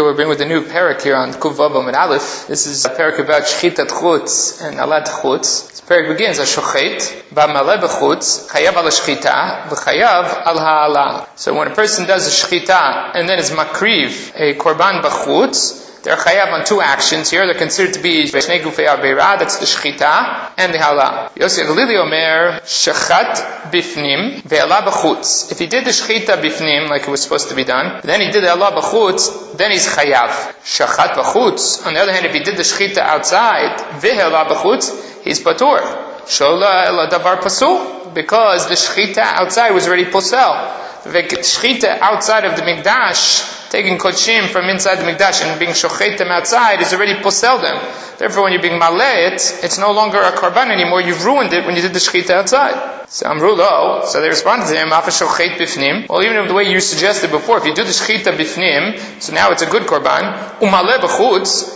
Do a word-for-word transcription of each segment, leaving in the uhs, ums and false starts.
Okay, we're bringing with a new parak here on Kuv Vav Amud Aleph. This is a parak about Shchitat Chutz and Alat Chutz. This parak begins as Shochet, Ba'maleh B'chutz, Chayav al Shchita, V'chayav al Ha'ala. So when a person does a Shchita and then is makriv, a Korban B'chutz, they're chayav on two actions here. They're considered to be Shnei Gufei Aveira, that's the Shchita, and the Hala. Yossi Galili Omer, Shachat Bifnim, Ve'ala B'chutz. If he did the Shchita Bifnim, like it was supposed to be done, then he did the Hala B'chutz, then he's chayav. Shachat B'chutz. On the other hand, if he did the Shchita outside, Ve'ala B'chutz, he's patur. Shola Ela Davar Pasul, because the Shchita outside was already posel. The Shchita outside of the Mikdash, taking kodshim from inside the Mikdash and being shochet them outside, is already posel them. Therefore, when you're being maleh it, it's no longer a korban anymore. You've ruined it when you did the shchita outside. So Amrulo, so they responded to him, Afa shochet bifnim. Well, even the way you suggested before, if you do the shchita bifnim, so now it's a good korban. Umaleh b'chutz.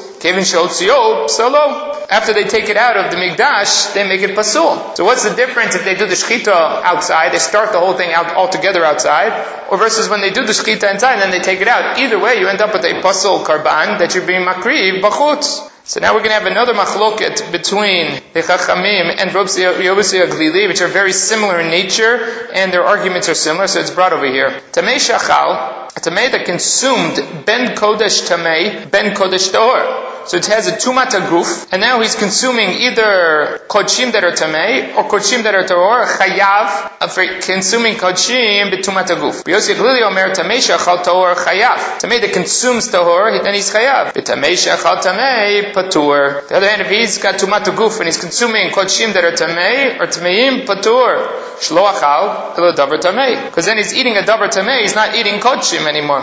After they take it out of the Mikdash, they make it pasul. So what's the difference if they do the shchita outside, they start the whole thing out altogether outside, or versus when they do the shchita inside and then they take it out? Either way, you end up with a pasul karban that you're being makriv b'chutz. So now we're going to have another machloket between the Chachamim and Rabbi Yossi Aglili, which are very similar in nature, and their arguments are similar, so it's brought over here. Tamei shachal, a tamei that consumed ben kodesh tamei, ben kodesh tahor. So it has a tumat aguf, and now he's consuming either kodshim that are tamei or kodshim that are tahor, chayav, for consuming kodshim betumat aguf. Yossi Aglili omer tamei shachal tahor chayav. Tamei that consumes tahor, then he's chayav. Tamei shachal tamei patur. The other hand, if he's got tumat aguf and he's consuming kodshim that are tamei or tameim, patur. Shlo achal elo davar tamei. Because then he's eating a davar tamei, he's not eating kodshim anymore.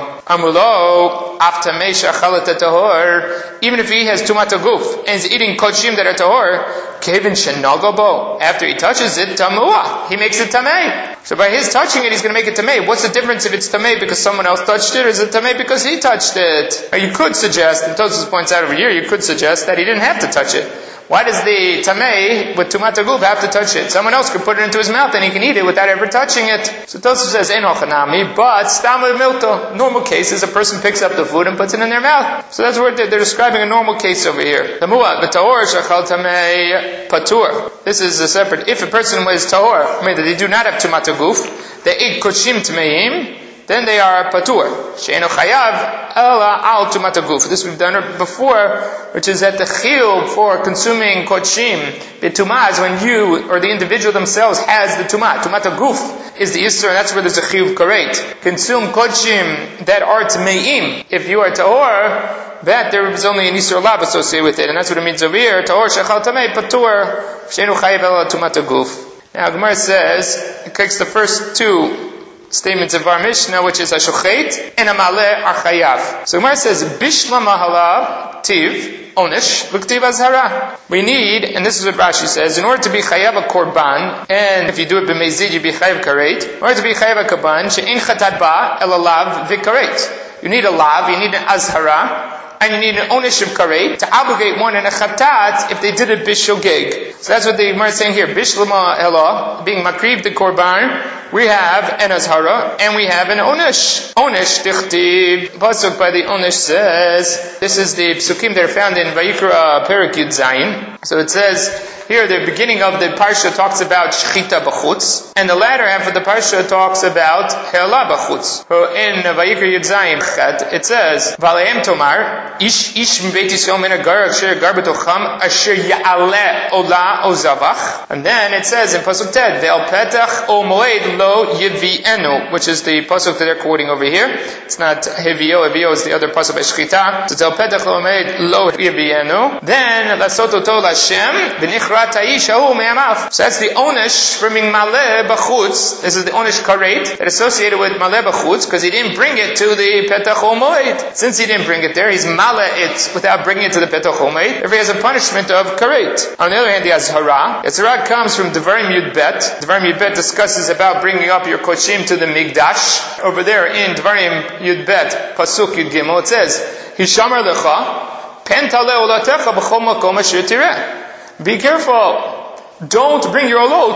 Amulo af tamei shachal tahor. Even if he has tumat aguf and he's eating kodshim that are tahor, kevin shenagobo. After he touches it, tamua. He makes it tamei. So by his touching it, he's going to make it tamei. What's the difference if it's tamei because someone else touched it, or is it tamei because he touched it? Or you could suggest, and Tosfos points out over here, you could suggest that he didn't have to touch it. Why does the tamei with tumat aguf have to touch it? Someone else could put it into his mouth and he can eat it without ever touching it. So Tosfos says, ein hochanami, but stam milto. Normal cases, a person picks up the food and puts it in their mouth. So that's where they're, they're describing a normal case over here. Tamua, the tahor shachal tamei patur. This is a separate. If a person was tahor, I mean that they do not have tumat aguf, they ate kodshim tameim, then they are patur. She'eno chayav ela al tumat aguf. This we've done before, which is that the chiyuv for consuming kodshim betumah is when you or the individual themselves has the tumah. Tumat aguf is the isur, and that's where there's a chiyuv karet. Consume kodshim that are tmeim. If you are tahor, that there is only an isur lab associated with it, and that's what it means over here. Tahor shechal tamei patur. She'eno chayav ela tumat aguf. Now Gemara says it takes the first two statements of our Mishnah, which is Hashochet and Amaleh are Chayav. So Gemara says, Bishla Mahala Tiv Onish L'Ktiv Azhara. We need, and this is what Rashi says, in order to be Chayav a Korban, and if you do it b'mezid, you be Chayav Karet. In order to be Chayav a Korban, She'in Chatat Ba El Alav V'Karet. You need a lav, you need an azhara, and you need an onish of karet to obligate one in a chatat if they did it bishogeg. So that's what the Gemara is saying here. Bishlama Ela, being makriv the korban, we have an azhara and we have an onish. Onish dichtib. Pasuk by the onish says, this is the psukim that are found in Vayikra Perek Yud Zayin. So it says here, the beginning of the parsha talks about shchita b'chutz, and the latter half of the parsha talks about he'ala b'chutz. In Vayikra Yud Zayin Chet, it says, V'aleim tomar, ish ish m'beit Yisrael min hagar asher gar b'tocham asher ya'aleh ola o zavach. And then it says in pasuk Ted, ve'al petach o moed lo yivi'enu, which is the pasuk that they're quoting over here. It's not hevio, hevio is the other pasuk by shchita. So ve'al petach lo moed lo yivi'enu. Then lasoto to Hashem v'nichra ta'ish hahu me'amav. So that's the onish for being maleh b'chutz. This is the onish karet that associated with maleh b'chutz because he didn't bring it to the petach o moed. Since he didn't bring it there, he's maleh it without bringing it to the petach o moed. Therefore, he has a punishment of karet. On the other hand, the azhara. Azhara comes from Devarim Yud Bet. Devarim Yud Bet discusses about bringing up your kodshim to the Mikdash. Over there in Devarim Yud Bet, pasuk Yud Gimel, it says, Hishamar lecha, pen taleh olatecha b'chol makom asher tireh. Be careful. Don't bring your olot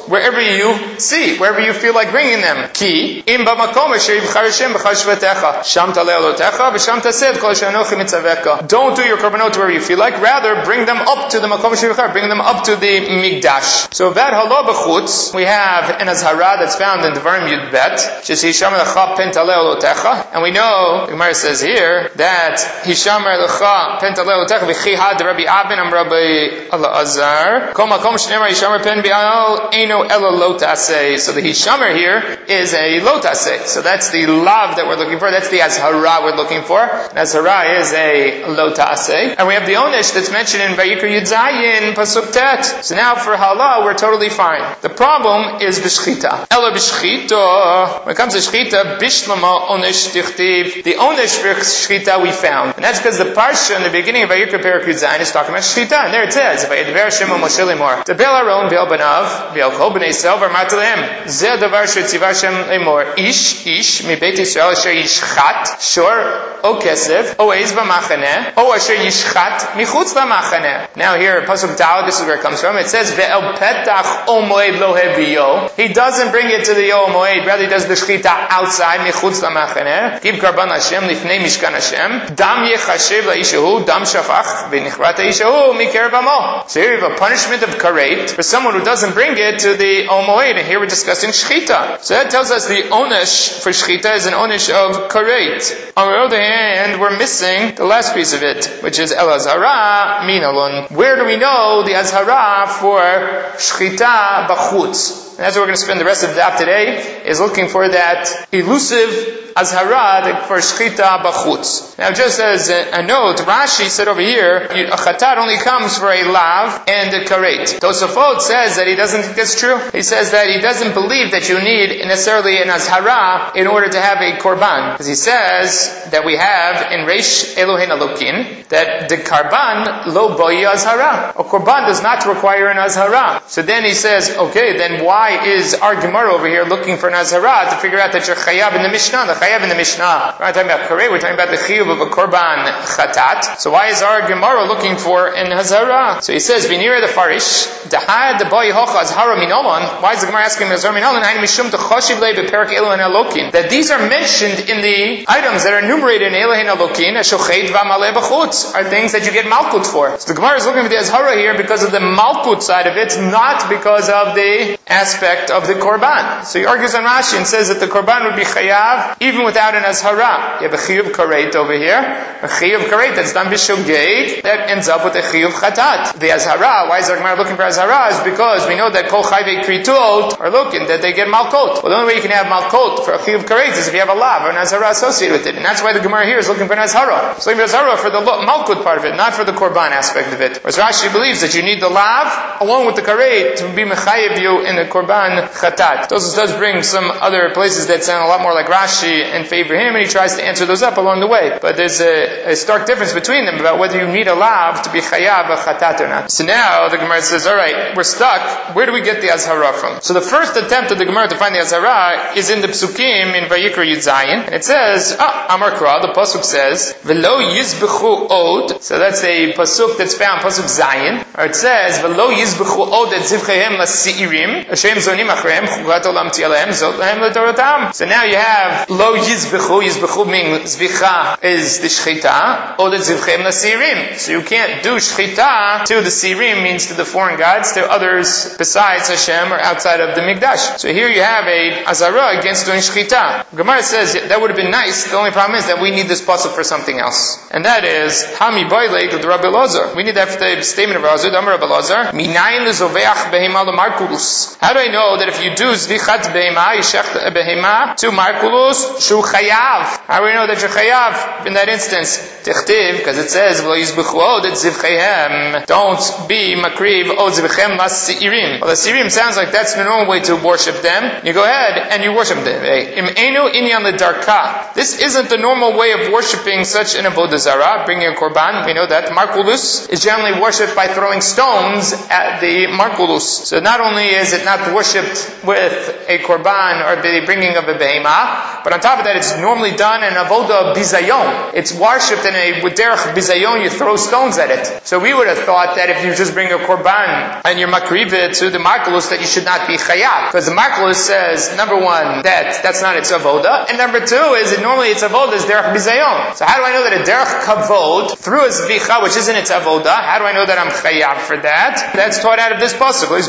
wherever you see, wherever you feel like bringing them. Ki, im b'makom asher yibchar Hashem b'chal shvatecha, sham taleh alotecha, v'sham tased kol asher anochi mitzaveka. Don't do your korbanot wherever you feel like, rather bring them up to the makom asher yibchar, bring them up to the Mikdash. So that halah b'chutz, we have an azhara that's found in Devarim Yud Bet, sheshisham lecha pen taleh alotecha, and we know, the Gemara says here, that hishamar lecha pen taleh alotecha v'chi had Rabbi Abin am Rabbi Elazar, kol makom shneimar hishamar pen bi'al eino ela lo taseh. So the hishamar here is a lo taseh. So that's the lav that we're looking for. That's the azhara we're looking for. And azhara is a lo taseh. And we have the onish that's mentioned in Vayikra Yud Zayin pasuk tet. So now for halah we're totally fine. The problem is b'shchita. Ela b'shchita. When it comes to shchita, bishlama onish tichtiv. The onish for shchita we found, and that's because the parsha in the beginning of Vayikra Perek Yud Zayin is talking about shchita, and there it says, "Vayidver Hashem Moshe lemor, Tebel Aaron ve'el banav ve'el kol bnei Yisrael v'amar lehem, Zeh davar shetzivah Hashem lemor, Ish ish mi beit Yisrael asher yishchat shor o kesef o eiz b'machaneh o asher yishchat michutz lamachaneh." Now here, pasuk Dal, this is where it comes from. It says, "Ve'el petach o moed lo heviyo." He doesn't bring it to the Yom Moed, rather he does the shchita outside michutz lamachaneh. Give karban Hashem lifnei mishkan Hashem. Dam yechashev la'ishahu dam shafach v'nichrat ha'ishahu mikerav amo. So here you have a punishment of karet for someone who doesn't bring it to the Yom Moed, and here we're discussing shchita. So that tells us the onish for shchita is an onish of karet. On the other hand, we're missing the last piece of it, which is el azhara minalon. Where do we know the azhara for shchita b'chutz? And that's what we're going to spend the rest of the daf today, is looking for that elusive azhara for shchita b'chutz. Now just as a, a note, Rashi said over here, a chatat only comes for a lav and a karet. Tosafot says that he doesn't think that's true. He says that he doesn't believe that you need necessarily an azhara in order to have a korban. Because he says that we have in Reish Elohein Elokin, that the karban lo boi azhara. A korban does not require an azhara. So then he says, okay, then why is our Gemara over here looking for an azhara to figure out that you're chayav in the Mishnah? The chayav in the Mishnah, we're not talking about kareh, we're talking about the chiyuv of a korban chatat. So why is our Gemara looking for an azhara? So he says, "V'nira the farish, dahad the boy hocha azhara minolon." Why is the Gemara asking azhara minolon? Hayin mishum techoshiv lei beperak Elohein Elokin. That these are mentioned in the items that are enumerated in Elohein Elokin, ashochet v'amaleh b'chutz, are things that you get malkut for. So the Gemara is looking for the azhara here because of the malkut side of it, not because of the aspect of the korban. So he argues on Rashi and says that the korban would be chayav even without an azhara. You have a chiyuv karet over here, a chiyuv karet that's done b'shogeg, that ends up with a chiyuv chatat. The azhara, why is the Gemara looking for azhara? Is because we know that kol chayvei kritot are looking that they get malkot. Well, the only way you can have malkot for a chiyuv karet is if you have a lav or an azhara associated with it, and that's why the Gemara here is looking for an azhara. So you have azhara for the malkut part of it, not for the korban aspect of it. Whereas Rashi believes that you need the lav along with the karet to be mechayev you in the korban chatat. Those does bring some other places that sound a lot more like Rashi and favor him, and he tries to answer those up along the way. But there's a, a stark difference between them about whether you need a lav to be chayav a chatat or not. So now the Gemara says, all right, we're stuck. Where do we get the azhara from? So the first attempt of the Gemara to find the azhara is in the psukim in Vayikra Yud Zayin, and it says, ah, Amar Kra, the pasuk says, "V'lo yizbechu od." So that's a pasuk that's found pasuk Zayin, or it says, "V'lo yizbechu od et zivchehem lasi'irim Hashem zonim achrehem chugat olam tialehem zot lahem letorotam." So now you have lo yizbechu. Yizbechu means zvicha is the shchita, od et zivchehem lasi'irim. So you can't do shchita to the sirim, means to the foreign gods, to others besides Hashem or outside of the Mikdash. So here you have a azara against doing shchita. Gemara says that would have been nice. The only problem is that we need this pasuk for something else, and that is Hami Bailek of the Rabbi Elazar. We need that for the statement of Rabbi Elazar. Minayin lezoveach behema lemarkulus. How do I know that if you do zvichat behema, yishech behema to markulus, shu chayav? How do we know that you're chayav in that instance? Tichtiv, because it says v'lo yizbechu od et zivcheihem. Don't be makriv od zivchem las siirim. Well, the siirim sounds like that's the normal way to worship them. You go ahead and you worship them. Im enu inyan ledarka. This isn't the normal way of worshiping such an avodah zarah, bringing a korban. We know that markulus is generally worshipped by throwing stones at the markulus. So not only is it not worshipped with a korban or the bringing of a behema, but on top top of that, it's normally done in avoda bizayon. It's worshipped in a, with derech bizayon, you throw stones at it. So we would have thought that if you just bring a korban and you're makriv it to the makulus, that you should not be chayav. Because the makulus says, number one, that that's not its avoda, and number two is that normally its avoda is derech bizayon. So how do I know that a derech kavod through a zvicha, which isn't its avoda, how do I know that I'm chayav for that? That's taught out of this pasuk. Even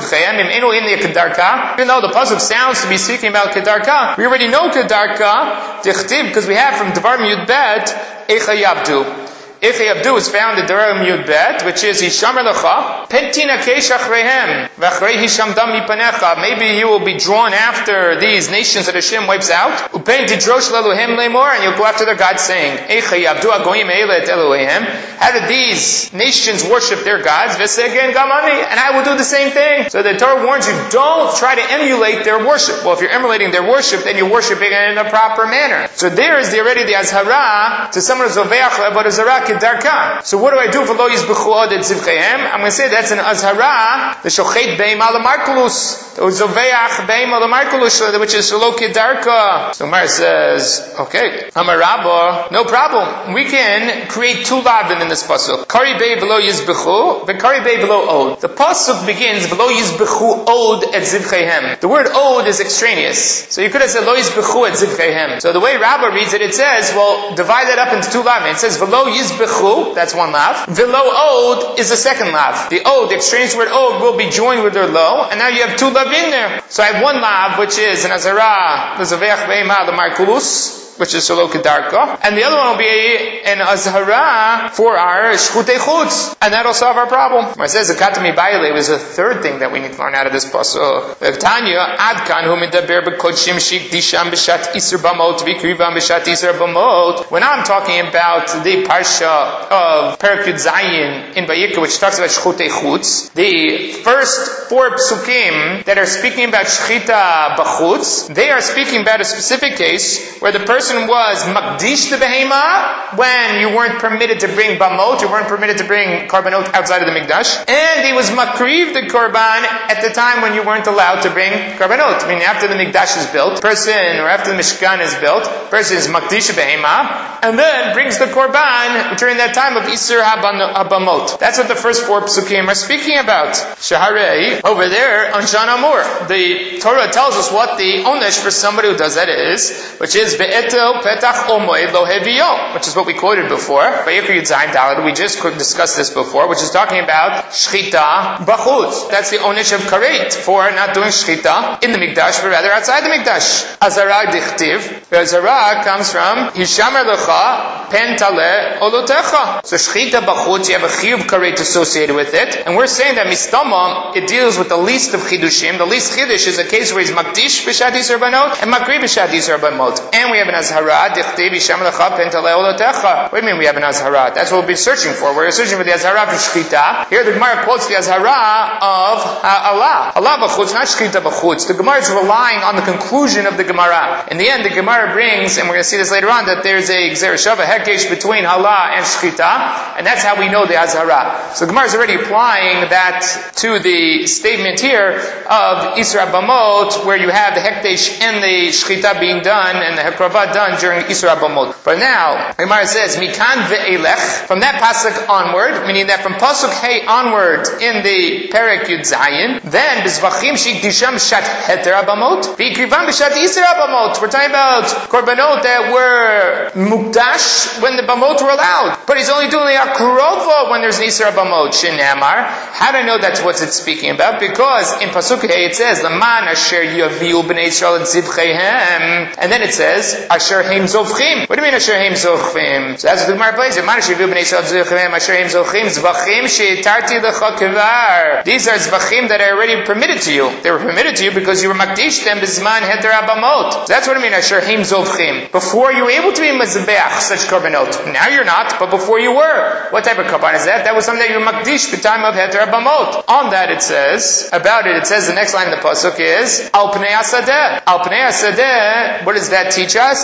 though the pasuk sounds to be speaking about kedarka, we already know kedarka dichtiv because we have from Devarim Yud Bet Eicha Yabdu. Eicha Yabdu is found in Devarim Yud Bet, which is Hishamar Lecha Pentina Keish Achreihem V'Achrei Hisham Dam Mipanecha. Maybe you will be drawn after these nations that Hashem wipes out. Upein Tidrosh Leluhem Lemor, and you'll go after their God, saying, Eicha Yabdu Agoyim Eilet Elohem. How did these nations worship their gods? V'Segen Gamani, and I will do the same thing. So the Torah warns you, don't try to emulate their worship. Well, if you're emulating their worship, then you're worshiping it in a proper manner. So there is the, already the Azhara to someone who's Zoveach Le'Avad Azhara Kedarka. So what do I do for Lo Yizbechu Od Et Zivchehem? I'm going to say that's an Azhara, the Shochet Beim Al Markulus, the Zoveach Beim Al Markulus, which is Lo Kedarka. So Mar says, okay, Amar Rabba, no problem. We can create two lavin in this pasuk. Kari Bei V'Lo Yizbechu, V'Kari Bei V'Lo Od. The pasuk begins V'Lo Yizbechu Od Et Zivchehem. The word Od is extraneous. So you could have said Lo Yizbechu Et Zivchehem. So the way Rabba reads it, it says, well, divide that up into two lavin. It says V'Lo Yizbechu, that's one lav. V'Lo Od is the second lav. The Od, the extraneous word Od, will be joined with their Lo, and now you have two lavin there. So I have one lav, which is an Azara, the Zoveach Be'ema, the Markulus, which is Shelo Kedarka, and the other one will be an Azhara for our Shchutei Chutz, and that'll solve our problem. When it says Zakatami Baile was a third thing that we need to learn out of this pasuk. Tanya Adkan Hu Medaber B'Kodshim Shikdisham B'Shat Iser Bamot V'Krivam B'Shat Iser Bamot. When I'm talking about the parsha of Perek Zayin in Vayikra, which talks about Shchutei Chutz, the first four psukim that are speaking about Shchita B'Chutz, they are speaking about a specific case where the person was makdish the behema when you weren't permitted to bring bamot, you weren't permitted to bring korbanot outside of the mikdash, and he was makriv the korban at the time when you weren't allowed to bring korbanot. I mean, after the mikdash is built, person, or after the mishkan is built, person is makdish the behema, and then brings the korban during that time of Isur habamot. That's what the first four psukim are speaking about. Shaharei, over there on Shan Amur, the Torah tells us what the onesh for somebody who does that is, which is be'et petach omoed lo heviyo, which is what we quoted before. Vayikra Yud Zayin Daled, we just discussed this before, which is talking about shchita b'chutz. That's the onish of karet for not doing shchita in the mikdash, but rather outside the mikdash. Azara dichtiv. Azara comes from hishamer lecha pen taleh olotecha. So shchita b'chutz, you have a chiyuv karet associated with it, and we're saying that mistama, it deals with the least of chidushim. The least chidush is a case where he's makdish b'shat yisur banot and makri b'shat yisur banot, and we have an Azhara, Dichtiv, Yisham Lecha, Pentaleh Olotecha. What do you mean we have an Azhara? That's what we'll be searching for. We're searching for the Azhara for Shchita. Here the Gemara quotes the Azhara of uh, Allah. Allah b'chutz, not Shchita b'chutz. The Gemara is relying on the conclusion of the Gemara. In the end, the Gemara brings, and we're going to see this later on, that there's a Gzer Shava Hekesh between Allah and Shchita, and that's how we know the Azhara. So the Gemara is already applying that to the statement here of Isra Bamot, where you have the Hekdesh and the Shchita being done, and the Hekrava done during Isra Bamot. But now, Gemara says, Mikan ve'elech, from that pasuk onward, meaning that from pasuk Hey onward in the Perek Yud Zayin, then Bizvachim Shikdisham Shat Heter Abamot, V'ikrivam B'Shat Isra Abamot. We're talking about korbanot that were mukdash when the bamot were allowed. But he's only doing the akrova when there's an Isra Bamot. Shinamar. How do I know that's what it's speaking about? Because in pasuk Hey it says, Laman Asher Yaviu B'nei Yisrael et Zivcheihem, and then it says, Asher Heim Zovchim. What do you mean Asher Heim Zovchim? So that's what the Gemara plays. Man Asher Yaviu B'nei Yisrael et Zivcheihem, Asher Heim Zovchim, Zvachim She'etarti Lecha Kevar. These are Zvachim that are already permitted to you. They were permitted to you because you were Makdish them Bizman Heter Abamot. So that's what I mean Asher Heim Zovchim. Before you were able to be Mazbeach such korbanot. Now you're not, but before you were. What type of korban is that? That was something that you were Makdish the time of Heter Abamot. On that it says, about it, it says the next line in the pasuk is Al Pnei Asadeh. Al Pnei Asadeh, what does that teach us?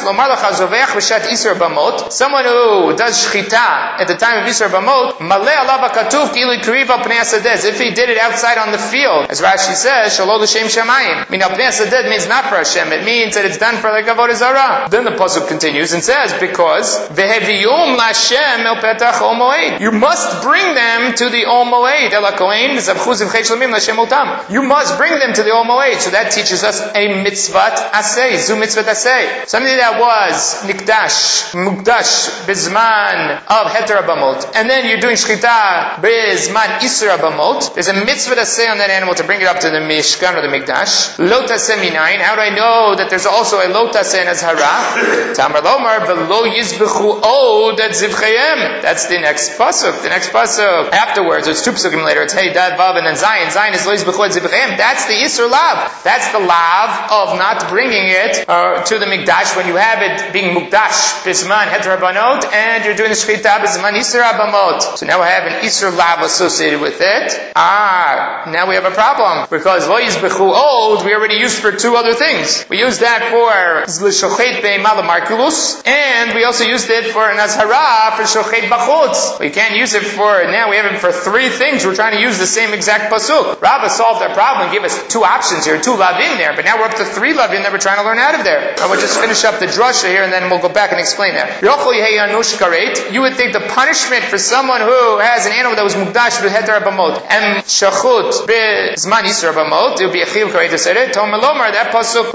Lomar Lacha Zoveach B'Shat Isur Bamot. Someone who does shchita at the time of Isur Bamot, Maleh Alav HaKatuv Kilu Kriv Al Pnei HaSadeh. If he did it outside on the field, as Rashi says, Shalol L'Shem Shamayim. I mean, Al Pnei HaSadeh means not for Hashem. It means that it's done for like Avodah Zarah. Then the pasuk continues and says, because Veheviyum L'Hashem El Petach Ol Moed. You must bring them to the Ol Moed. Ela Kohen Zavchu Zivchei Shlamim L'Hashem Otam. You must bring them to the Ol Moed. So that teaches us a mitzvat aseh, zu mitzvat aseh. Something that was nikdash, mukdash, bizman of heter abamot, and then you're doing shchita bizman isur abamot. There's a mitzvat aseh on that animal to bring it up to the mishkan or the mikdash. Lot aseh minayin. How do I know that there's also a lot aseh in azhara? Tamar lomar v'lo yizbechu od at zivchayim. That's the next pasuk. The next pasuk afterwards. There's two pasukim later. It's hey dad vav and then zayin. Zayin is lo yizbechu at zivchayim. That's the isur lav. That's the lav of not bringing it uh, to the mikdash when you have it being mukdash bisman heter abanot, and you're doing the shchita bisman isur abamot. So now we have an isur lav associated with it. Ah, now we have a problem because lo yizbechu od we already used for two other things. We used that for l'shochet be'emal markulus, and we also used it for an azhara for shochet bachutz. We can't use it for now. We have it for three things. We're trying to use the same exact pasuk. Rabbah solved our problem and gave us two options here, two lavin there, but now we're up to three lavin that we're trying to learn out of there. I will just finish up the drasha here and then we'll go back and explain that. You would think the punishment for someone who has an animal that was mukdash b'heter abamot and shachut b'zman yisur abamot, it would be a chiyuv karet to say it. Tomelomar, that pasuk,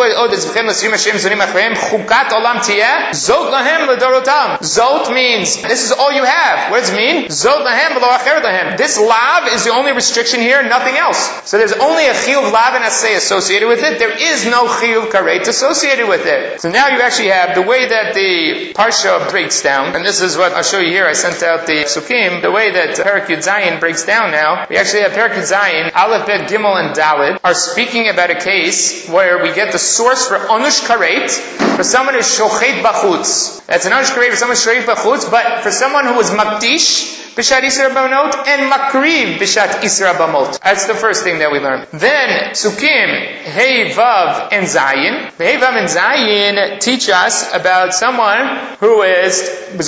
chukat olam tiyeh, zot lahem l'dorotam. Zot means, this is all you have. What does it mean? Zot lahem v'lo acher lahem. This lav is the only restriction here, nothing else. So there's only a chiyuv lav and aseh associated with it. There is no chiyuv karet associated with it. So now you actually have the way that the parsha breaks down, and this is what I'll show you here. I sent out the sukim. The way that Perek Yud Zayin breaks down now, we actually have Perek Yud Zayin, Aleph, Bet, Gimel, and Dalet are speaking about a case where we get the source for onush karet for someone who's shochet bachutz. That's an onush karet for someone who's shochet bachutz, but for someone who was makdish Bishat Isra Bamot and Makriv Bishat Isra Bamot. That's the first thing that we learn. Then Sukim, Hey Vav and Zayin. The Hey Vav and Zayin teach us about someone who is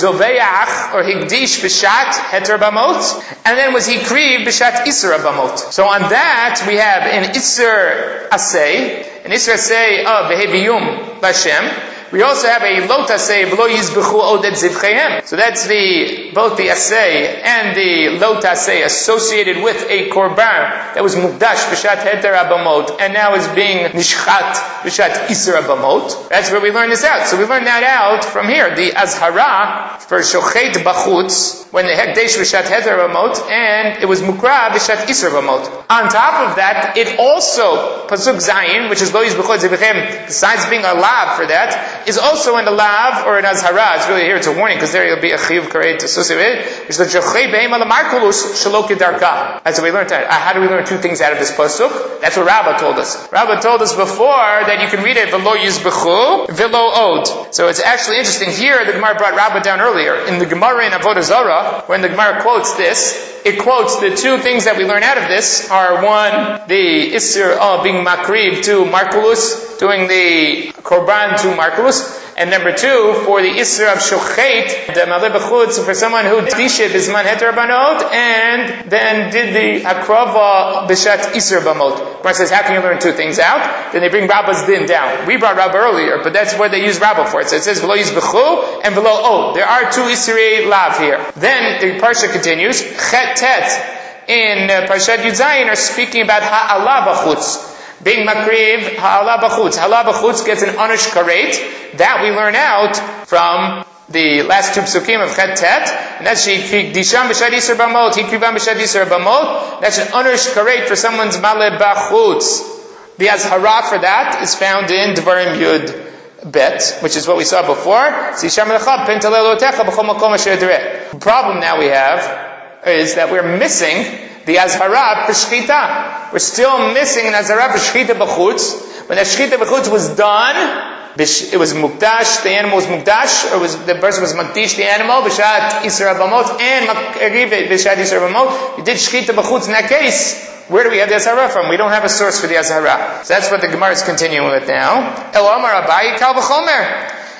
Zoveach or Higdish Bishat Heter Bamot, and then was he Kriv Bishat Isra Bamot. So on that we have an Isra Aseh, an Isra Aseh of Beheviyum Bashem. We also have a lot aseh v'lo yizbechu odet zivcheihem. So that's the both the aseh and the lot aseh associated with a korban that was mukdash b'shat heter abamot and now is being nishchat b'shat isur abamot. That's where we learn this out. So we learn that out from here. The azhara for shochet bachutz when the hekdesh b'shat heter abamot and it was mukra b'shat isur abamot. On top of that, it also pasuk zayin, which is lo yizbechu odet zivcheihem, besides being a lav for that, is also in the lav or in azhara. It's really here, it's a warning, because there will be a chiyuv karet associated with it. Which is the jochay be'ema l'markulus shalok yedarka. That's what we learned. Uh, how do we learn two things out of this pasuk? That's what Rabbah told us. Rabbah told us before that you can read it v'lo yizbechu, v'lo od. So it's actually interesting. Here, the Gemara brought Rabbah down earlier. In the Gemara in Avodah Zarah, when the Gemara quotes this, it quotes the two things that we learn out of this are one, the Isser of being makriv to Markulus, doing the Korban to Markulus, and number two, for the Isra of Shochet, the Maleh B'chutz, for someone who Tishet Bisman Heter Banot, and then did the Akrava B'shat Isra Bamot. Gemara says, how can you learn two things out? Then they bring Rabbah's din down. We brought Rabbah earlier, but that's what they use Rabbah for. So it says, V'lo Yizbechu, and V'lo O. There are two Isrei Lav here. Then the Parsha continues, Chet Tet, in uh, Parshat Yud Zayin, are speaking about Ha'ala B'chutz. Being makriv, ha'ala b'chutz. Ha'ala b'chutz gets an onish karet. That we learn out from the last two psukim of Chet Tet. And that's Hikdisham b'shad yisur b'mot, Hikrivam b'shad yisur b'mot. That's an onish karet for someone's maleh b'chutz. The azhara for that is found in Dvarim Yud Bet, which is what we saw before. The problem now we have is that we're missing the azhara for shchita. We're still missing an azhara for shchita b'chutz. When the shchita b'chutz was done, it was mukdash, the animal was mukdash, or was the person was makdish the animal, b'shat isra b'mot, and makriv b'shat isra b'mot. You did shchita b'chutz in that case. Where do we have the azhara from? We don't have a source for the azhara. So that's what the Gemara is continuing with now. El Amar Abayi Kal v'chomer.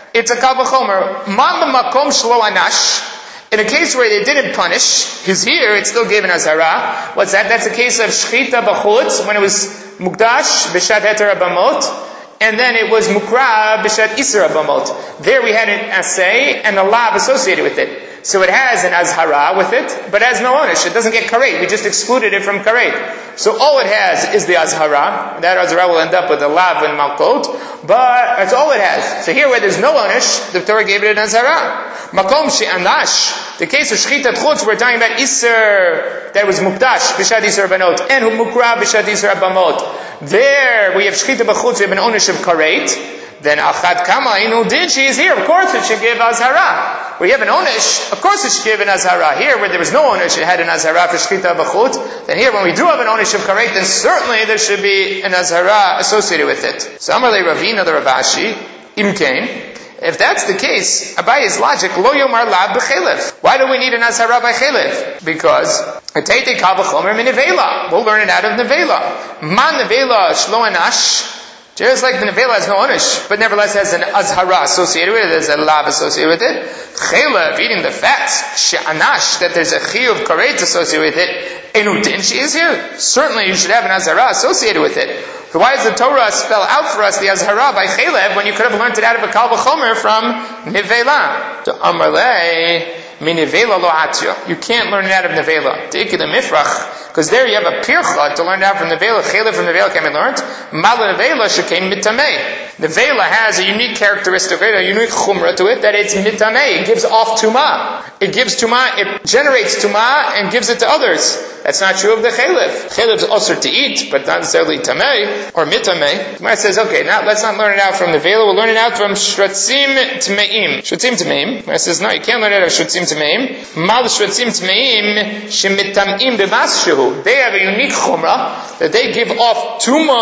it's a kal v'chomer. Man b'makom shlo anash. In a case where they didn't punish, because here it's still given as hara. What's that? That's a case of shchita b'chutz, when it was mukdash b'shat heter abamot, and then it was mukra b'shat isra abamot. There we had an assay and a lav associated with it. So it has an azhara with it, but it has no onish. It doesn't get karet. We just excluded it from karet. So all it has is the azhara. That azhara will end up with a lav and malkot, but that's all it has. So here where there's no onish, the Torah gave it an azhara. Makom she'anash. The case of shchitat chutz, we're talking about iser that was mukdash b'shad iser banot and mukra b'shad iser bamot. There we have shchita b'chutz. We have an onish of karet. Then achad kama inu did she is here. Of course it should give azhara. Where you have an onish, of course it should give an azhara. Here where there was no onish, it had an azhara for shchita b'chut. Then here when we do have an onish of karet, then certainly there should be an azhara associated with it. So Amarle Ravina the Ravashi imkain. If that's the case, Abaye's logic, lo yomar lab b'chelev. Why do we need an azhara by chelev? Because atayte kal v'chomer min nevela. We'll learn it out of nevela. Man nevela shlo anash. Just like the nevela has no onish, but nevertheless has an azhara associated with it, there's a lav associated with it. Chelev, eating the fats, she'anash, that there's a chiyuv karet associated with it. Enutin, she is here. Certainly you should have an azhara associated with it. So why does the Torah spell out for us the azhara by chelev when you could have learned it out of a kal v'chomer from nevela? So amarle, min nevela lo atya. You can't learn it out of nevela. Take it a mifrach. Because there you have a pircha to learn out from nevela. Chelev from nevela can be learned. Mal nevela shekain mitamei. Nevela has a unique characteristic, a unique chumrah to it, that it's mitamei. It gives off tumah. It gives tumah, it generates tumah and gives it to others. That's not true of the chelev. Chelev is also to eat, but not necessarily tamei or mitamei. Gemara says, okay, now let's not learn it out from nevela. We'll learn it out from shratzim tmeim. Shratzim tmeim. Gemara says, no, you can't learn it out of shratzim tmeim. Mal shratzim tmeim shemitamim b'mashu. They have a unique chumrah that they give off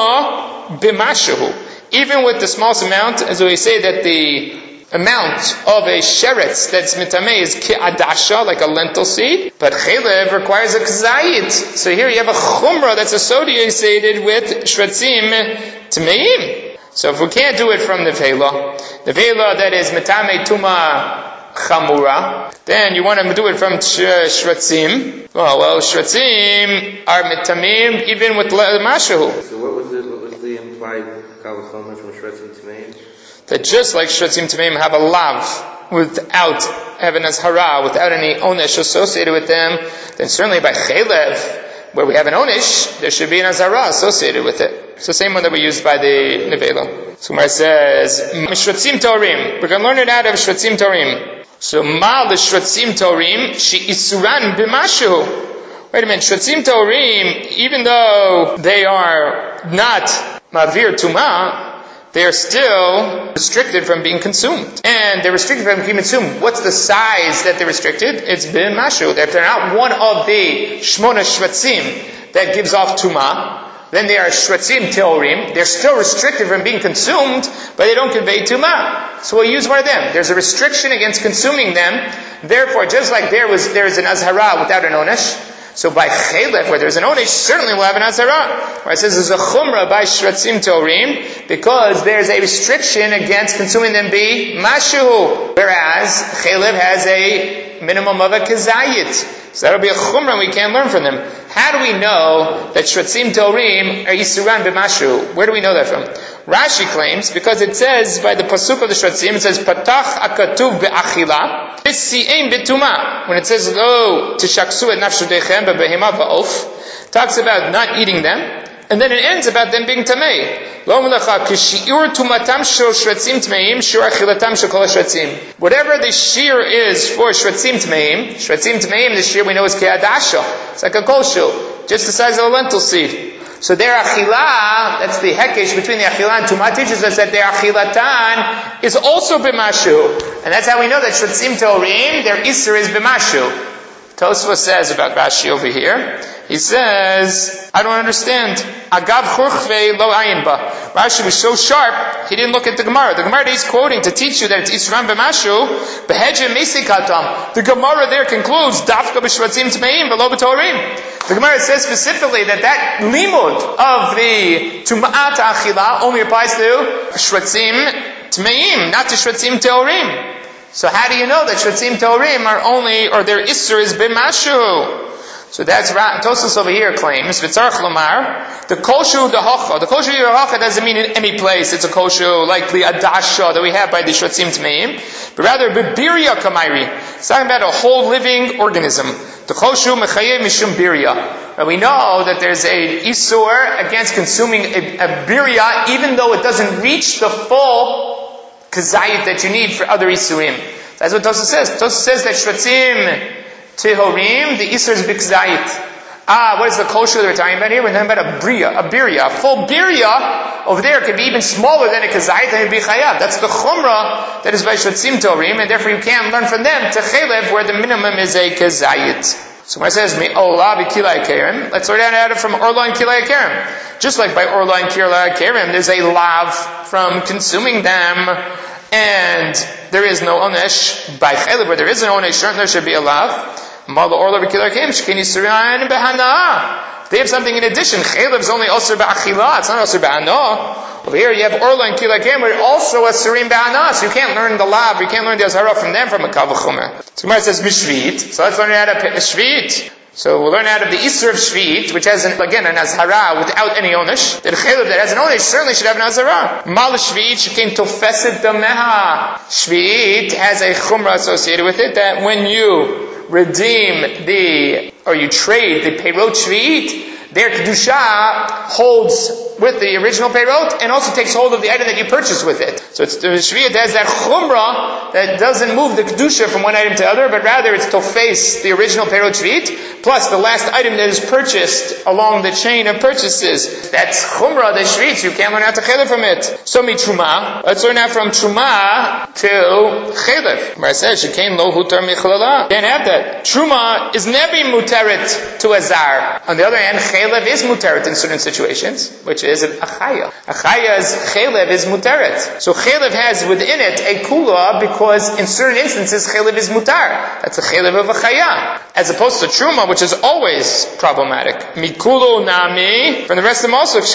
tumah b'mashu. Even with the smallest amount, as we say that the amount of a sheretz that's mitameh is ki'adasha, like a lentil seed, but chelev requires a kzayit. So here you have a chumrah that's associated with shratzim tmeim. So if we can't do it from the nevela, the nevela that is mitameh tuma chamura, then you want to do it from shratzim. Oh, well, shratzim are mitamim even with mashahu. So what was the, what was the implied kal v'chomer from shratzim tmeim? That just like shratzim tmeim have a lav without having azhara, without any onish associated with them, then certainly by chelev, where we have an onish, there should be an azhara associated with it. It's the same one that we used by the nevela. So Gemara says, shratzim torim. We're going to learn it out of shratzim torim. So ma the shratzim torim she isuran b'mashu. Wait a minute, shratzim torim, even though they are not mavir tuma, they are still restricted from being consumed. And they're restricted from being consumed. What's the size that they're restricted? It's b'mashu. If they're not one of the shmona shratzim that gives off tuma, then they are shratzim teorim. They're still restricted from being consumed, but they don't convey tumah. So we'll use one of them. There's a restriction against consuming them. Therefore, just like there was, there is an azhara without an onish. So by chelev, where there's an onish, certainly we'll have an azhara. Where it says there's a chumrah by shratzim teorim, because there's a restriction against consuming them be mashu. Whereas chelev has a minimum of a kazayit. So that'll be a chumrah we can't learn from them. How do we know that shratzim torim are isuran b'mashu? Where do we know that from? Rashi claims, because it says by the pasuk of the shratzim, it says patach akatuv be'achila b'si'im b'tuma. When it says lo tishaksu et nafshudechem b'behema ba'of, talks about not eating them. And then it ends about them being tamei. Lo melacha kishiur tumatam shel shratzim tmeim shur achilatam shel kol shratzim. Whatever the shear is for shratzim tmeim, shratzim tmeim, the shear we know is ke'adasha. It's like a kolshu, just the size of a lentil seed. So their achila, that's the hekesh between the achila and tumah, teaches us that their achilatan is also b'mashu. And that's how we know that shratzim torim, their isser is b'mashu. Tosfos says about Rashi over here, he says, I don't understand. Agav churchvei lo ayin ba. Rashi was so sharp, he didn't look at the Gemara. The Gemara that he's quoting to teach you that it's Isran b'mashu, behejem mesikatam. The Gemara there concludes, dafka b'shvatzim tmeim v'lo b'torim. The Gemara says specifically that that limud of the tum'at achila only applies to shvatzim Tmeim, not to Shvatzim Teorim. So how do you know that Shvatzim Teorim are only, or their Isser is B'mashu? So that's right. Tosfos over here claims, V'tzarech Lomar, the Koshu Dehocha. The Koshu Dehocha doesn't mean in any place. It's a Koshu like the Adasha that we have by the Shvatzim Tmeim. But rather, B'birya Kamairi. It's talking about a whole living organism. The Koshu Mechayev Mishum Birya. And we know that there's a Isur against consuming a, a Birya, even though it doesn't reach the full Kazayit that you need for other Isurim. That's what Tosfos says. Tosfos says that Shvatzim Tehorim, the Isser is Bikzayit. Ah, what is the kosher that we're talking about here? We're talking about a Bria, a Birya. A full Birya, over there, could be even smaller than a Kazayit and it'd be Chayav. That's the Chumrah that is by Shvatzim Tehorim, and therefore you can't learn from them to Chelev, where the minimum is a Kazayit. So when it says, Ola b'kilai kerem, let's learn out of from Orla and Kilai Kerem. Just like by Orla and Kilai Kerem, there's a lav from consuming them, and there is no onesh. By Chelev, where there is an onesh, certainly there should be a lav. Mala Orla b'kilai kerem, shkini suriyan b'hana. They have something in addition. Chelev is only osir b'achila, it's not osir b'hana. Over here you have Orla and Kilai Kerem, but also a Surim Ba'ana. So you can't learn the Lav, you can't learn the Azhara from them from a Kal V'chomer. So Gemara says Mishvit. So let's learn out of Shvit. So we'll learn out of the Isser of Shvit, which has, an, again, an Azhara without any Onish. The Chelev that has an Onish certainly should have an Azhara. Mal Shvit, Shekin Tofeset Dameha. Shvit has a Chumrah associated with it, that when you redeem the, or you trade the Peirot Shvit, their Kedusha holds with the original Peirot and also takes hold of the item that you purchased with it. So it's the Shviyat has that Chumrah that doesn't move the Kedusha from one item to other, but rather it's Tofes, the original Peirot Shvit, plus the last item that is purchased along the chain of purchases. That's Chumrah, the Shvit. You can't learn how to Chelev from it. So mi Truma. Let's learn now from Truma to Chelev. Where it says, Shekain lo hutar michlala. Can't have that. Truma is never muteret to Azar. On the other hand, Chelev is muteret in certain situations, which is an achaya. Achaya's chelev is muteret. So chelev has within it a kula because in certain instances chelev is mutar. That's a chelev of achaya. As opposed to truma, which is always problematic. Mikulo nami. From the rest of them also,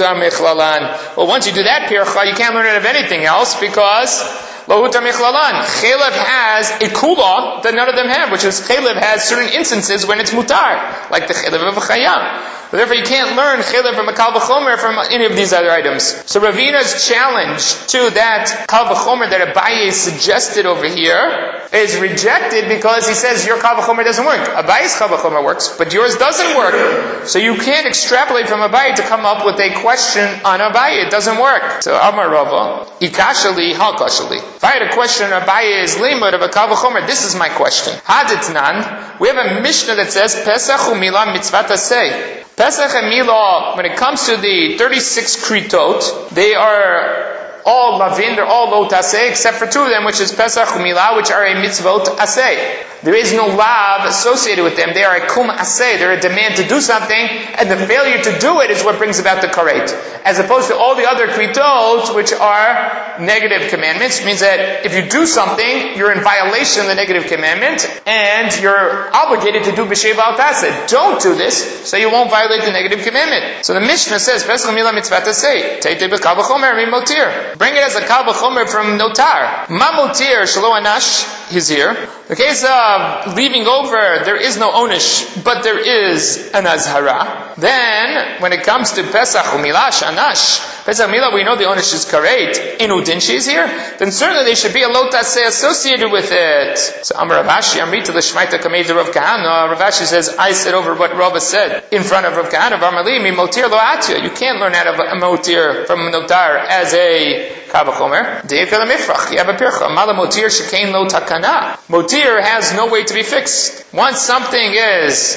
well, once you do that pircha, you can't learn it of anything else because Lohutar Michlalan. Chelev has a kula that none of them have, which is Chelev has certain instances when it's mutar, like the Chelev of a Chayam. But therefore you can't learn Chelev from a Kal V'chomer from any of these other items. So Ravina's challenge to that Kal V'chomer that Abaye suggested over here is rejected because he says your Kal V'chomer doesn't work. Abaye's Kal V'chomer works, but yours doesn't work. So you can't extrapolate from Abaye to come up with a question on Abaye. It doesn't work. So Amar Rava, Ikashali, Halkashali. If I had a question on Abaye's limud of a Kal V'chomer, this is my question. Haditnan, we have a Mishnah that says Pesach u'Milah mitzvat aseh. Pesach and Milah, when it comes to the thirty-six kritot, they are all lavin, they're all lo taseh, except for two of them, which is Pesach and Milah, which are a mitzvot aseh. There is no lav associated with them. They are a kum aseh. They're a demand to do something, and the failure to do it is what brings about the karet. As opposed to all the other kritot, which are negative commandments, means that if you do something, you're in violation of the negative commandment, and you're obligated to do b'sheva al taseh. Don't do this, so you won't violate the negative commandment. So the Mishnah says, Pesach milah mitzvah taseh. Teitei b'kal v'chomer mi motir. Bring it as a kal v'chomer from notar. Ma motir shelo anash. He's here. The case of leaving over, there is no onish, but there is an azhara. Then, when it comes to Pesach u'milah shanash, Pesach milah, we know the onish is karet. In Udin, she is here. Then certainly there should be a lo taseh associated with it. So Amar Rav Ashi, Amrita l'shmaita kamei Rav Kahana. Rav Ashi says, I said over what Rava said in front of Rav Kahana. V'amali mi motir lo atya. You can't learn out of a motir from a notar as a Kal V'chomer. De'ikal mifrach. You have a pircha. Mala motir shekain lo takana. Motir has no way to be fixed. Once something is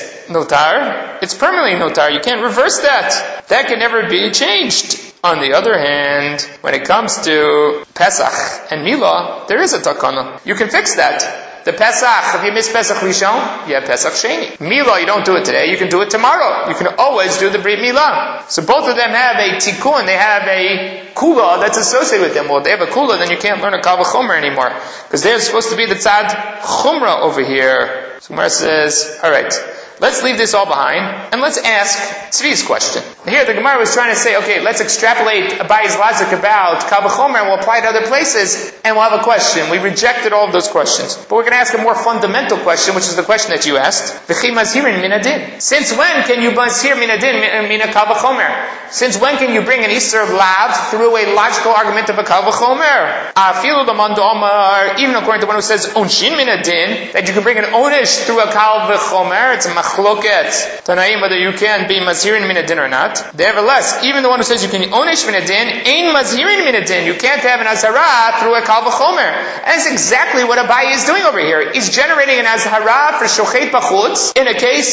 notar, it's permanently notar. You can't reverse that. That can never be changed. On the other hand, when it comes to Pesach and Milah, there is a takana. You can fix that. The Pesach, if you miss Pesach Rishon, you have Pesach Sheni. Milah, you don't do it today, you can do it tomorrow. You can always do the Brit Milah. So both of them have a tikkun, they have a kula that's associated with them. Well, if they have a kula, then you can't learn a Kal V'chomer anymore. Because they're supposed to be the tzad chumrah over here. So Gemara says, alright, Let's leave this all behind, and let's ask Tzvi's question. Here, the Gemara was trying to say, okay, let's extrapolate Abayi's logic about Kal V'chomer, and we'll apply it to other places, and we'll have a question. We rejected all of those questions. But we're going to ask a more fundamental question, which is the question that you asked. V'chi mazhirin min adin. Since when can you mazhir min adin min a Kal V'chomer? Since when can you bring an Isser of Lav through a logical argument of a Kal V'chomer? Afilu l'man d'omar, even according to one who says onshin min adin, that you can bring an onish through a Kal V'chomer, it's a machloket Tanaim whether you can be mazhirin min adin or not. Nevertheless, even the one who says you can onish min adin, ain mazhirin min adin, you can't have an azhara through a Kal V'chomer. And that's exactly what Abayi is doing over here. He's generating an azhara for shochet bachutz in a case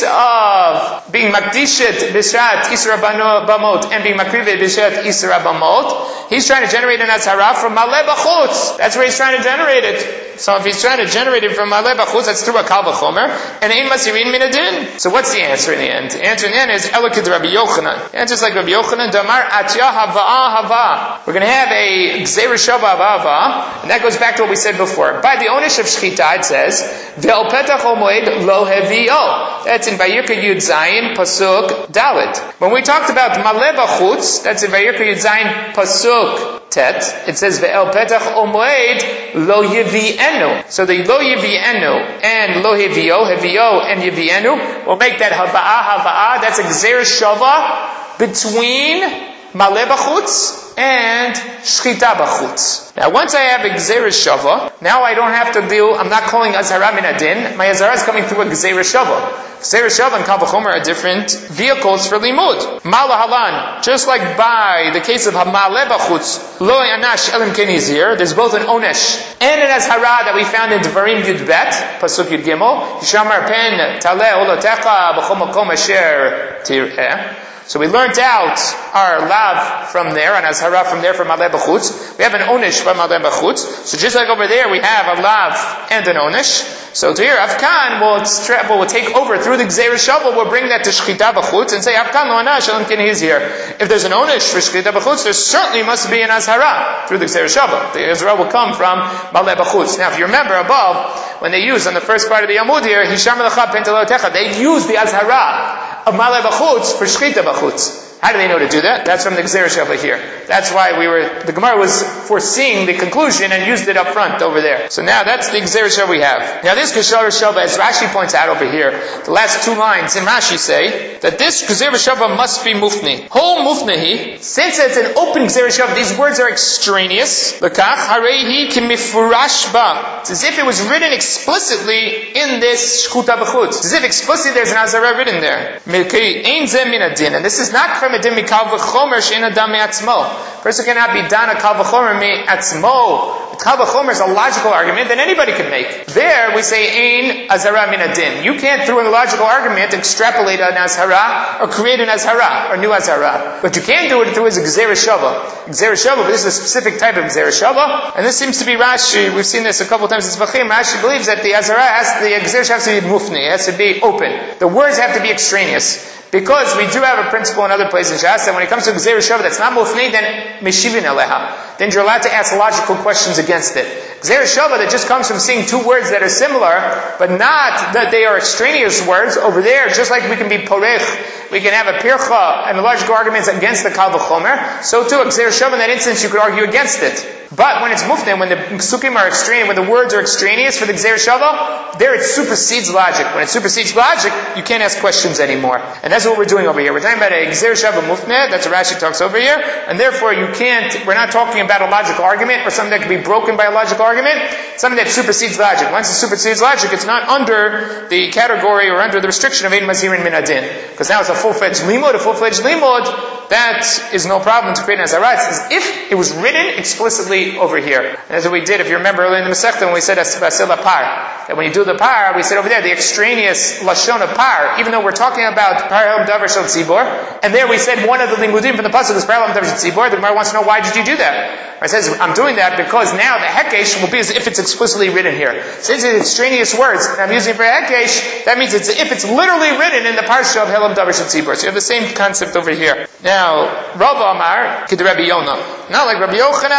of being makdishet b'shat Isra bamot and being makrivet b'shat Isra bamot. He's trying to generate an azhara from maleh bachutz. That's where he's trying to generate it. So if he's trying to generate it from maleh bachutz, that's through a Kal V'chomer, and ain mazhirin min adin. So what's the answer in the end? The answer in the end is elokid Rabbi Yochanan. The answer is like Rabbi Yochanan, damar atya hava hava. We're going to have a gzeira shava hava hava, and that goes back to what we said before. By the onish of shchita, it says ve'al petach omoed lo hevio. That's in Vayikra Yud Zayin pasuk dalet. When we talked about maleh bachutz, that's in Vayikra Yud Zayin pasuk tet. It says ve'el petach omoed lo yevienu. So the lo yevienu and lo hevio, hevio and yevienu will make that hava'ah hava'ah. That's a gzeira shava between maleh bachutz and shchita bachutz. Now, once I have a gzeira shava, now I don't have to deal. I'm not calling azhara min adin. My azhara is coming through a gzeira shava. Gzeira shava and Kal V'chomer are different vehicles for limud. Mala halan, just like by the case of maleh bachutz, lo yanash elim kenizir. There's both an onesh and an azhara that we found in Devarim Yud Bet, pasuk Yud Gimel. Yishamar pen taleh olotecha b'chol makom asher tireh. So we learned out our lav from there, and azhara from there for maleh bachutz. We have an onish by maleh bachutz. So just like over there, we have a lav and an onish. So to here, Avkan will, stra- will take over through the gzeira shava. We'll bring that to shchita bachutz and say Avkan lo anash elam ken he's here. If there's an onish for shchita bachutz, there certainly must be an azhara through the gzeira shava. The azhara will come from maleh bachutz. Now, if you remember above, when they use on the first part of the Yamud here, hisham lecha pentalotecha, they use the azhara of maleh bachutz for shchita bachutz. How do they know to do that? That's from the gzeira shava here. That's why we were, the Gemara was foreseeing the conclusion and used it up front over there. So now that's the gzeira shava we have. Now this gzeira shava, as Rashi points out over here, the last two lines in Rashi say that this gzeira shava must be mufni. Whole mufnahi, since it's an open gzeira shava, these words are extraneous. L'kach harehi kimifurash ba. It's as if it was written explicitly in this shchuta b'chutz. It's as if explicitly there's an azhara written there. Milkei ein zeh min adin, and this is not from a din mi Kal V'chomer she'en adam me'atzmo. Person cannot be done a Kal V'chomer me'atzmo. Kal V'chomer is a logical argument that anybody can make. There we say ein azhara min adin. You can't through a logical argument extrapolate an azhara or create an azhara or new azhara. But you can do it through as a gzeira shava. Gzeira shava, but this is a specific type of gzeira shava, and this seems to be Rashi. We've seen this a couple times in Zvachim. Rashi believes that the azhara has the gzeira shava has to be mufni. It has to be open. The words have to be extraneous. Because we do have a principle in other places in Shas that when it comes to gzeira shava that's not mufni, then meshivin aleha. Then you're allowed to ask logical questions against it. Gzeira shava that just comes from seeing two words that are similar, but not that they are extraneous words. Over there, just like we can be porech, we can have a pircha and logical arguments against the Kal V'chomer. So too, a gzeira shava in that instance, you could argue against it. But when it's mufni, when the psukim are extraneous, when the words are extraneous for the gzeira shava, there it supersedes logic. When it supersedes logic, you can't ask questions anymore. And that's what we're doing over here. We're talking about a gzeira shava mufni, that's what Rashi talks over here, and therefore you can't, we're not talking about a logical argument or something that can be broken by a logical argument, something that supersedes logic. Once it supersedes logic, it's not under the category or under the restriction of ein mazhirin min adin. Because now it's a full-fledged limud, a full-fledged limud, that is no problem to create an azhara. It's as if it was written explicitly over here. And that's what we did, if you remember earlier in the Masechta when we said Basila par. That when you do the par, we said over there, the extraneous lashon of par, even though we're talking about par elam davar shel tzibor, and there we said one of the limudim from the pasuk is par elam davar shel tzibor, the Gemara wants to know, why did you do that? It says, I'm doing that because now the hekesh will be as if it's explicitly written here. Since it's extraneous words, and I'm using it for hekesh, that means it's if it's literally written in the parsha of Helam Davar Shel Tzibor. So you have the same concept over here. Now, Rav Amar, Kid Rabbi Yonah. Not like Rabbi Yochanan, but we have an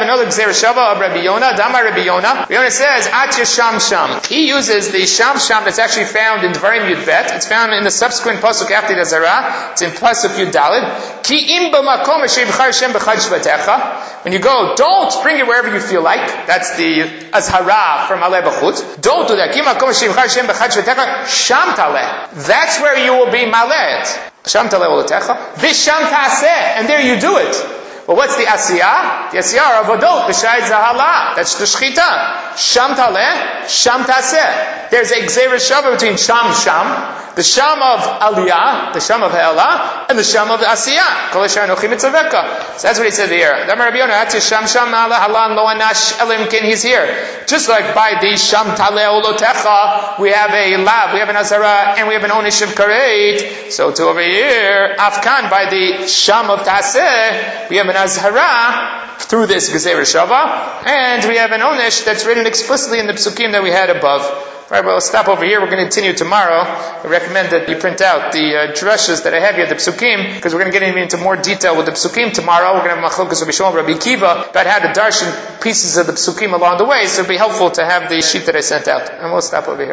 another Gzeir Shava of Rabbi Yonah, Dama Rabbi Yonah. Rabbi Yonah says, Atya Sham Sham. He uses the Sham Sham that's actually found in Dvarim Yud Bet. It's found in the subsequent Pasuk after the Zara. It's in Pasuk Yud Daled. Ki im b'makom asher yibchar Hashem b'chad shvatecha. When you go, don't bring it wherever you feel like. That's the Azhara from Aleh B'chut. Don't do that. Ki makom asher yibchar Hashem b'chad shvatecha. Sham taleh. That's where you will be maleh. Sham taleh olatecha. V'sham ta'aseh. And there you do it. Well, what's the asiyah? The asiyah of Avodot, b'shayit zahala. That's the shchita. Sham taleh, sham taseh. There's a gzeir shava between sham sham, the sham of aliyah, the sham of ha'elah, and the sham of the asiyah. Kol asher anochi mitzaveka. So that's what he said here. Damar Rabbi Yonah, atya sham sham ala halan lo anash elimkin. He's here. Just like by the sham taleh olotecha, we have a lav, we have an azara, and we have an onish of karet. So to over here, afkan by the sham of taseh, we have an azhara through this Gezeir Shava, and we have an Onish that's written explicitly in the Psukim that we had above. Alright, well, we'll stop over here. We're going to continue tomorrow. I recommend that you print out the uh, drushes that I have here, the Psukim, because we're going to get into more detail with the Psukim tomorrow. We're going to have Machlokas Rabbi Shmuel, Rabbi Kiva, about how to darshan pieces of the Psukim along the way, so it'll be helpful to have the sheet that I sent out. And we'll stop over here.